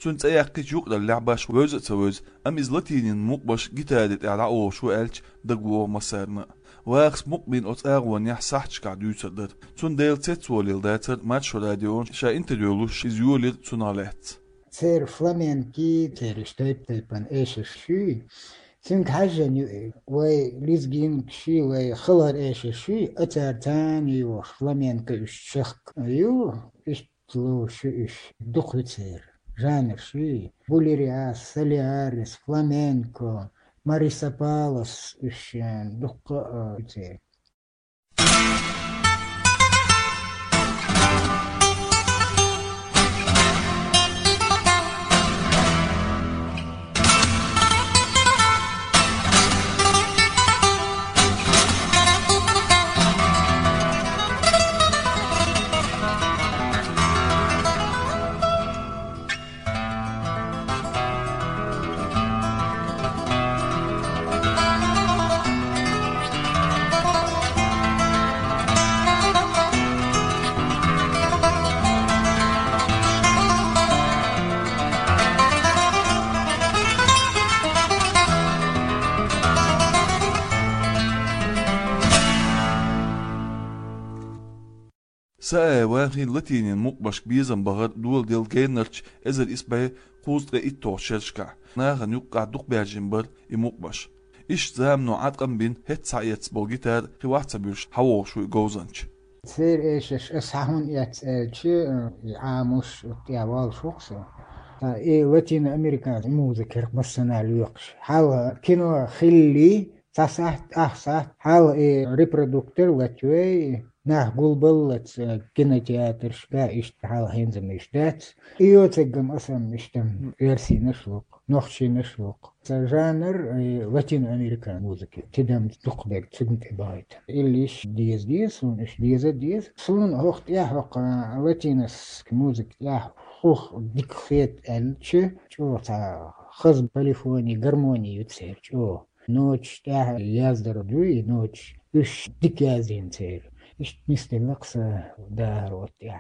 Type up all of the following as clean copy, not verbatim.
سنت أياقي يوق اللعباش ويز تسويز أم إزلتين مقبش جتادت على أو شو ألش دقو مسارنا واخس مقبين أتاغوان يحصحش قاعد يصدر سن ديل تتوليل داتر ماتش راديون شا انتريولوش إزيوليل سنالات سير فلامينكي تير تيبان إيش الشي سنك حاجة وي ليزجين شي وي خلر إيش الشي أتار تاني وفلامينك الشخ إيش تلو شي إيش دخل سير جانر شي بوليرياس سالياريس فلامينكو ماريسا بالاس إيش دق سير ساعة واخي لتين مقبش بيزن بغر دول ديل جينرش ازر اسباي قوز رئيتو شرشكا ناغن يقع دوق بيجنبر مقبش إيش زامنو عادقن بين هت ساعيت بوغيتار خواحتا بيوش حووشو يغوزنش سير إيش أصحون يتأتشي عاموش يعوال شخصي لاتين أمريكا مو ذكر مسنا اليقش حاول كينو خلي تصحت أحصت حاول ريبرودكتور لاتوي نح قلبلت كينوتياتر شكا إشتحال هينزم إشتات تقم أصلا مشتم إرسي نشلق نخشي نشلق جانر لاتين أمريكا موسيقى تدم تقبل تسمت إبايت إليش ديز ونش ديز سلون هوخت يحوق لاتينس موسيقى يحوق خوخ ديك خيط ألتش شو تا خزب باليفوني قرموني يتسير شو نوتش تاع يازدر دوي نوتش إش ديك يازين تسير إش مثل لقصة دار وتاع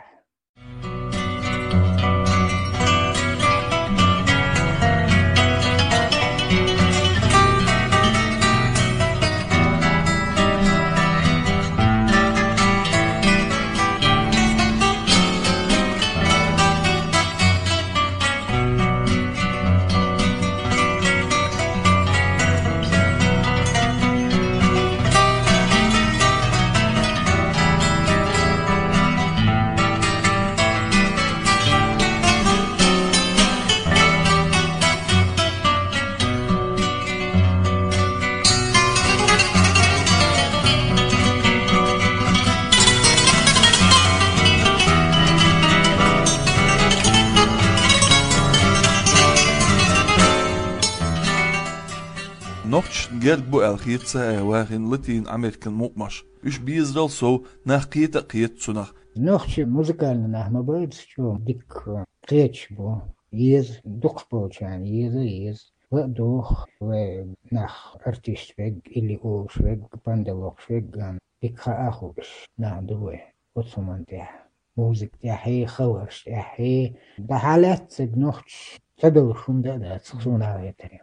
نوتش جرد بو الخيط ساعة واخن لتين أمريكان مقمش إيش بيزرل سو ناقيت قيت سنخ نوتش موسيقال نحما بايدس شو ديك قيتش بو يز دوق بوش يعني يز ودوخ ونخ ارتيست فيج اللي اوش فيج باندلوك فيج ديك خاخوش دوي وصمان تاح موسيق تاحي خوش تاحي ده حالات نوتش تدل شون ده تسخون على يتريم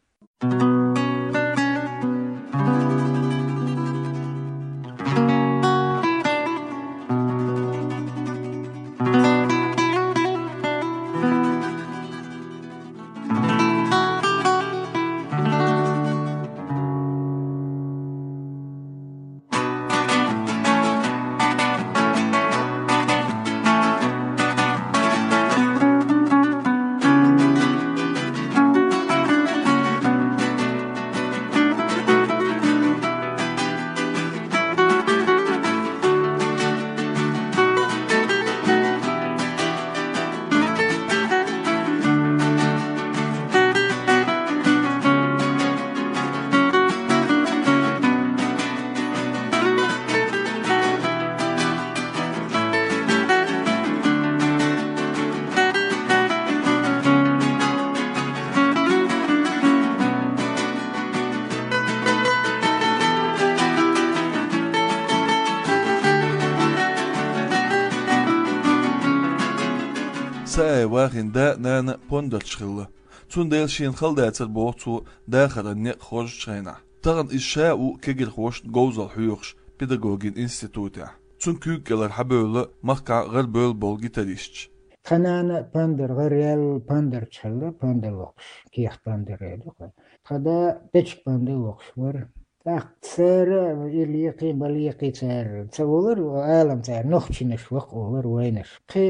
واخين دا نانا بوندر تشخلة تون ديل شين خل داتر بوتو داخل النق خوش شينا تغن إشاء كجر خوش جوزل حيوخش بيداغوجين إنستيتوتة تون كيكلر حبولة مقع غير بول بول جيتاريست خنانا باندر غريال باندر تشلا باندر وقش كيخ باندر يدوق خدا بيتش باندر وقش ور تاخسر يليقي بليقي تار تصور عالم تار نخش نشوق ور وينش قي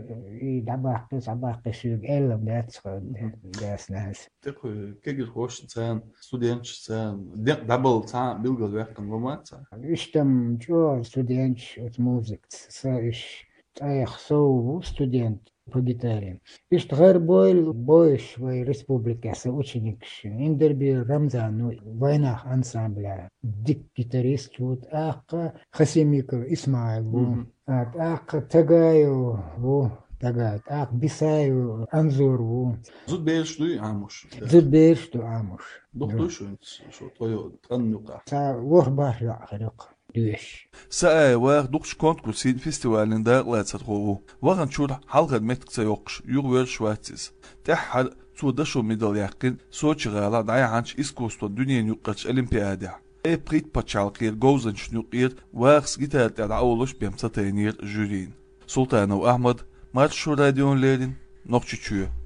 دباق سوق علم داس ناس تقول كجر خوش تان ستودنتش تان دبل تان بيلجل وقتن ومات اشتم جو ستودنتش موزيك سايش ايخ سو ستودنت по гитаре. Иштгар бойш в республике соученикш. Индерби Рамзану войнах ансамбля. Дик гитарист вот ака Хасимиков Исмаил. Ака Тагаю во Тагат. Ак Бисаю Анзор во. زود بيش دوي عاموش زود بيش تو عاموش. دكتور شو طيو تغنوقع تا وخبار لا خرق. دوش ساعة واخ دوكش كونت كوسين فيستيوالين داق لا تتخوه واغن شور حلقة متك سيوقش يغوير شواتيز تحل تو دشو ميدال يقين سوچ غالا داي عنش اسكوستو دنيا نيوقش الامبيادا اي بريت باتشالقير جوزن شنوقير واخس جيتار تاع اولوش بيمسا تينير جورين سلطان و احمد مارشو راديون ليرين نوكشي